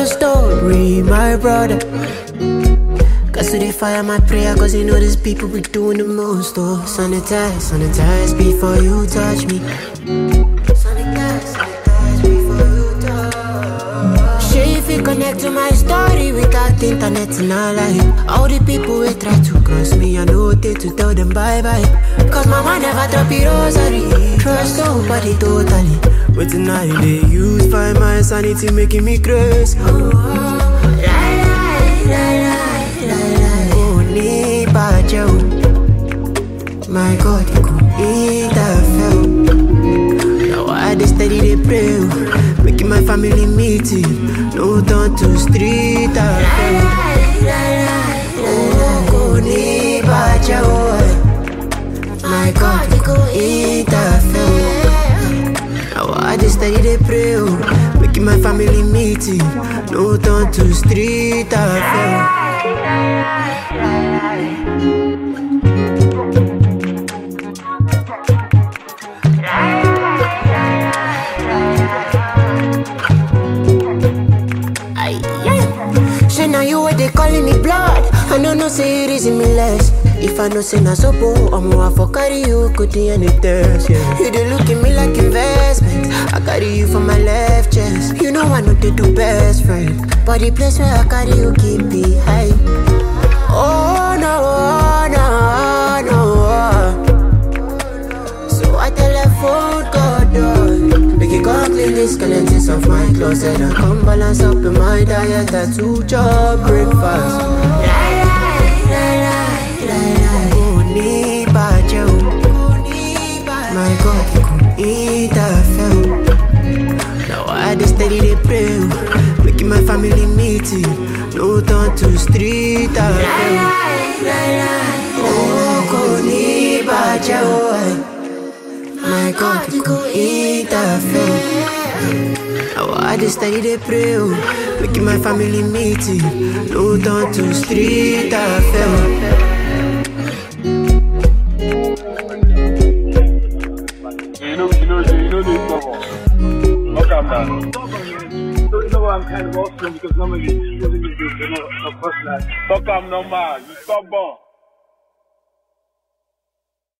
a story, my brother. Cause to they fire my prayer, cause you know these people be doing the most. Oh, sanitize before you touch me. Sanitize before you touch. Sure, if you connect to my story without internet in our life, all the people will try to cross me, I know they to tell them bye-bye. Cause mama never drop it rosary. Trust nobody totally. But tonight they use find my sanity making me crazy. My God, you could eat that fell. Now I just steady they pray, making my family meeting. No turn to street I fell. My God, you could eat that fell. Now I just steady they pray, making my family meeting. No turn to street I fell. Say now you what they calling me blood. I don't know say it is in me less. If I know say na sopo, I'm more for carry you could any test, yeah. You they look at me like investment. I carry you for my left chest. You know I know they do best friend, but the place where I carry you keep me high. Oh no, no, no. So I telephone God, make it come clean the skeletons of my closet and come balance up in my diet. That's two job breakfast. My God, you could eat that fell. Now I just steady they pray, making my family meeting. No turn to street I fell. My God, you could eat that fell. Now I just steady they pray, making my family meeting. No turn to street I fell. Calm down. You know why I'm kind of awesome because normally you don't do, of course, like. Talk, I'm normal. You stubborn.